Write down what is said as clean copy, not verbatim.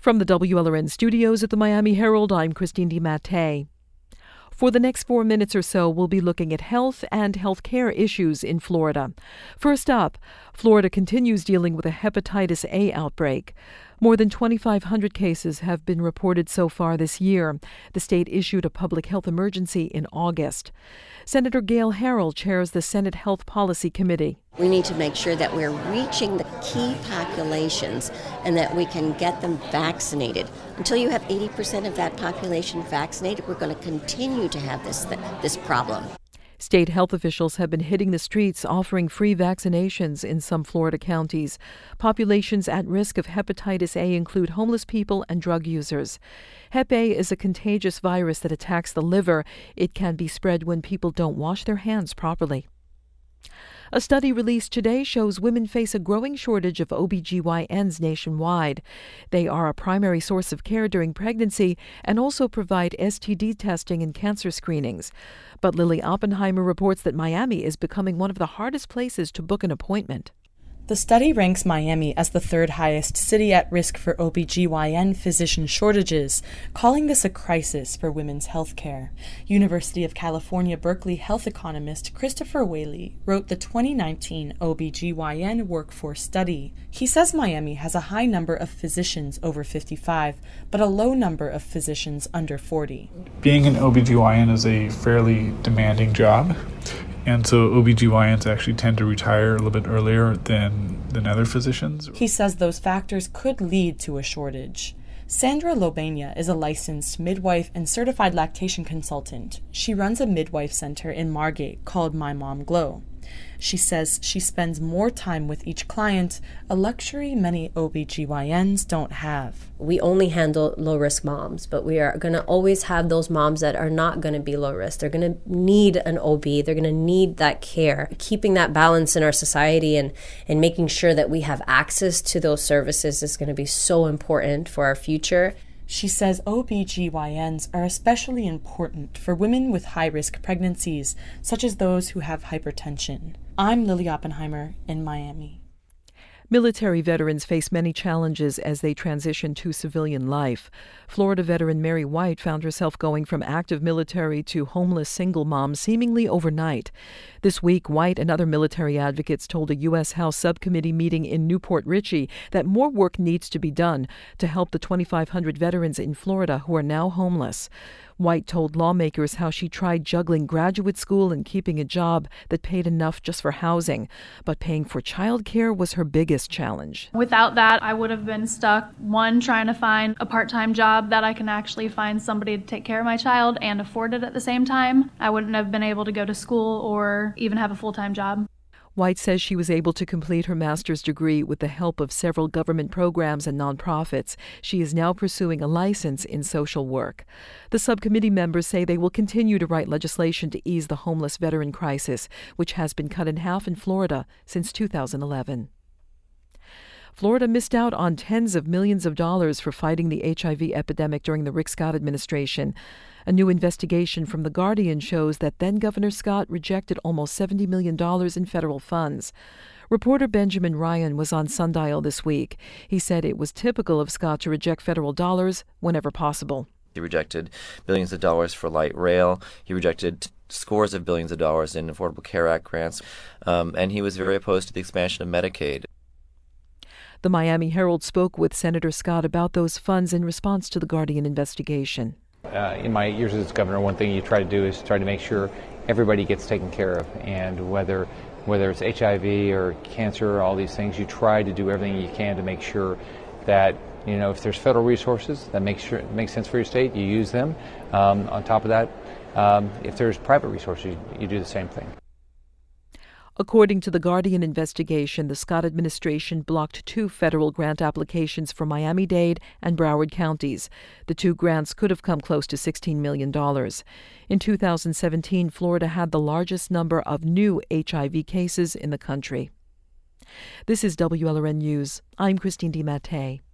From the WLRN studios at the Miami Herald, I'm Christine DiMattei. For the next 4 minutes or so, we'll be looking at health and healthcare issues in Florida. First up, Florida continues dealing with a hepatitis A outbreak. More than 2,500 cases have been reported so far this year. The state issued a public health emergency in August. Senator Gail Harrell chairs the Senate Health Policy Committee. We need to make sure that we're reaching the key populations and that we can get them vaccinated. Until you have 80% of that population vaccinated, we're going to continue to have this problem. State health officials have been hitting the streets offering free vaccinations in some Florida counties. Populations at risk of hepatitis A include homeless people and drug users. Hep A is a contagious virus that attacks the liver. It can be spread when people don't wash their hands properly. A study released today shows women face a growing shortage of OBGYNs nationwide. They are a primary source of care during pregnancy and also provide STD testing and cancer screenings. But Lily Oppenheimer reports that Miami is becoming one of the hardest places to book an appointment. The study ranks Miami as the third highest city at risk for OBGYN physician shortages, calling this a crisis for women's health care. University of California, Berkeley health economist Christopher Whaley wrote the 2019 OBGYN workforce study. He says Miami has a high number of physicians over 55, but a low number of physicians under 40. Being an OBGYN is a fairly demanding job. And so OBGYNs actually tend to retire a little bit earlier than other physicians. He says those factors could lead to a shortage. Sandra Lobania is a licensed midwife and certified lactation consultant. She runs a midwife center in Margate called My Mom Glow. She says she spends more time with each client, a luxury many OBGYNs don't have. We only handle low-risk moms, but we are going to always have those moms that are not going to be low risk. They're going to need an OB. They're going to need that care. Keeping that balance in our society and making sure that we have access to those services is going to be so important for our future. She says OBGYNs are especially important for women with high-risk pregnancies, such as those who have hypertension. I'm Lily Oppenheimer in Miami. Military veterans face many challenges as they transition to civilian life. Florida veteran Mary White found herself going from active military to homeless single mom seemingly overnight. This week, White and other military advocates told a U.S. House subcommittee meeting in Newport Richey that more work needs to be done to help the 2,500 veterans in Florida who are now homeless. White told lawmakers how she tried juggling graduate school and keeping a job that paid enough just for housing, but paying for child care was her biggest challenge. Without that, I would have been stuck, one, trying to find a part-time job that I can actually find somebody to take care of my child and afford it at the same time. I wouldn't have been able to go to school or even have a full-time job. White says she was able to complete her master's degree with the help of several government programs and nonprofits. She is now pursuing a license in social work. The subcommittee members say they will continue to write legislation to ease the homeless veteran crisis, which has been cut in half in Florida since 2011. Florida missed out on tens of millions of dollars for fighting the HIV epidemic during the Rick Scott administration. A new investigation from The Guardian shows that then-Governor Scott rejected almost $70 million in federal funds. Reporter Benjamin Ryan was on Sundial this week. He said it was typical of Scott to reject federal dollars whenever possible. He rejected billions of dollars for light rail. He rejected scores of billions of dollars in Affordable Care Act grants. And he was very opposed to the expansion of Medicaid. The Miami Herald spoke with Senator Scott about those funds in response to the Guardian investigation. In my years as governor, one thing you try to do is try to make sure everybody gets taken care of. And whether it's HIV or cancer or all these things, you try to do everything you can to make sure that, if there's federal resources that makes sense for your state, you use them. On top of that, if there's private resources, you do the same thing. According to the Guardian investigation, the Scott administration blocked 2 federal grant applications for Miami-Dade and Broward counties. The 2 grants could have come close to $16 million. In 2017, Florida had the largest number of new HIV cases in the country. This is WLRN News. I'm Christine DiMattei.